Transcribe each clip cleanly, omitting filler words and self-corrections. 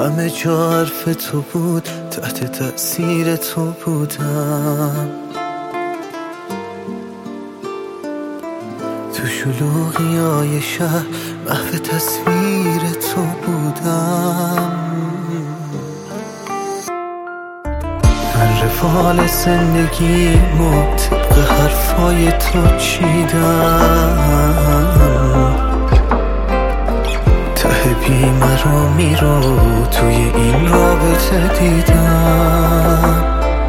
همه جا حرف تو بود، تحت تأثیر تو بودم. تو شلوغیای شهر محو تصویر تو بودم. من رفال زندگیمو طبق حرفای تو چیدم. ته بیمه رو میرو توی این رابطه دیدم.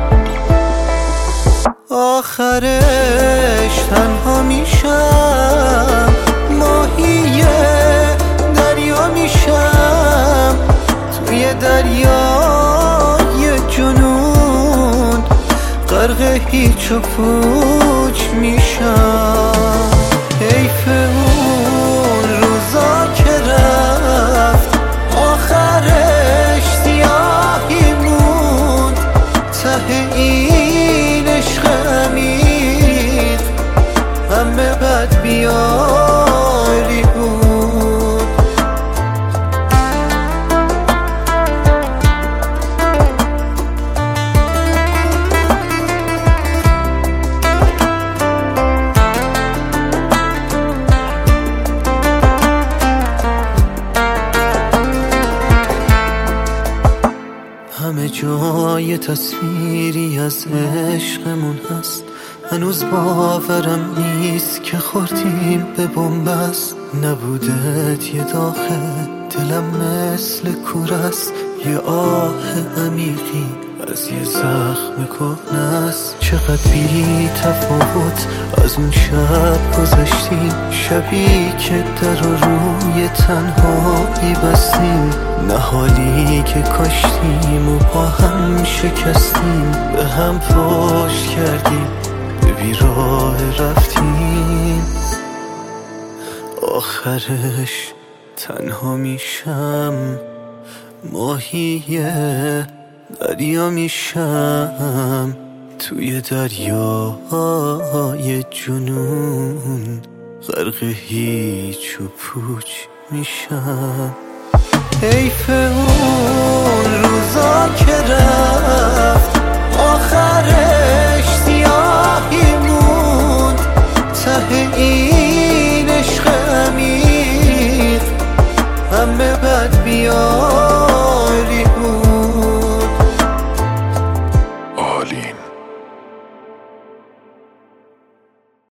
آخرش تنها میشم، ماهی دریا میشم، توی دریای جنون غرق هیچ و پوچ میشم. حیف اون روزا که رفت، آخرش سیاهی موند. ته این عشق عمیق همه بد بیاری بود. همه جای تصویری از عشقمون هست، هنوز باورم نیست که خوردیم به بنبست. نبودت یه داغه، دلم مثل کورست، یه آه عمیقی از یه زخم کهنست. چقدر بی تفاوت از اون شب گذشتیم، شبی که در روی تنهایی بستیم. نهالی که کاشتیم و با هم شکستیم، به هم پشت کردیم، به بیراه رفتیم. آخرش تنها میشم، ماهی دریا میشم، توی دریای جنون غرق هیچ و پوچ میشم. حیف اون روزا که رفت،